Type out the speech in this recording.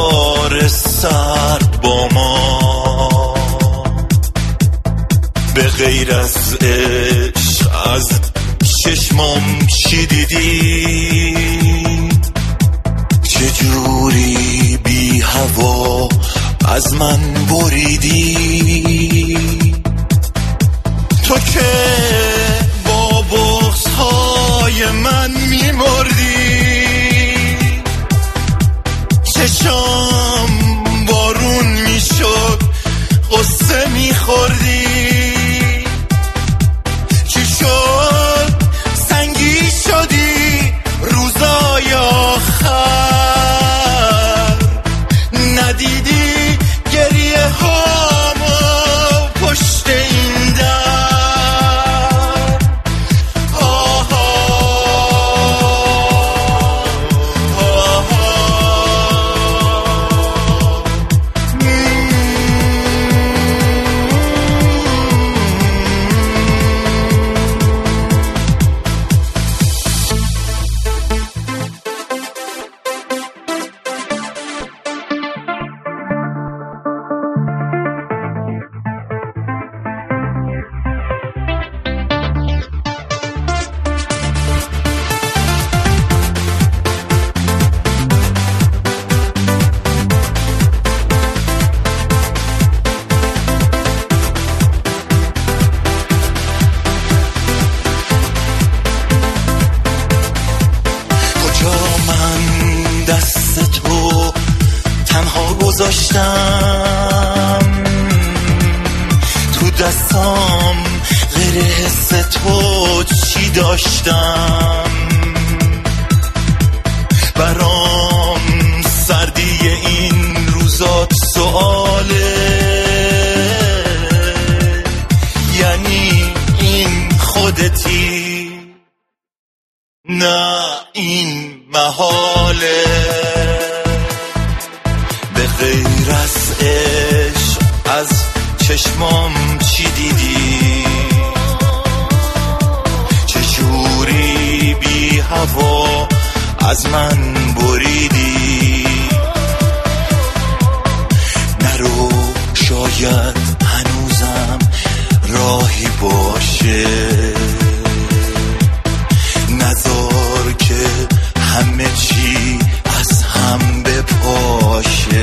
بهار سرد با ما، به غیر از عشق از چشمام چی دیدی؟ چجوری بی هوا از من بریدی؟ تو که با بغض‌های من میمردی، چشام بارون میشد قصه میخوردی. چی شد سنگی شدی روزای آخر؟ ندیدی گریه هامو پشت این در؟ گذاشتم تو دستام غیر حس تو چی داشتم؟ برام سردی این روزات سؤاله، یعنی این خودتی؟ نه این محاله. به غیر از عشق از چشمام چی دیدی؟ چجوری بی هوا از من بریدی؟ نرو شاید هنوزم راهی باشه، نذار که همه چی از هم بپاشه.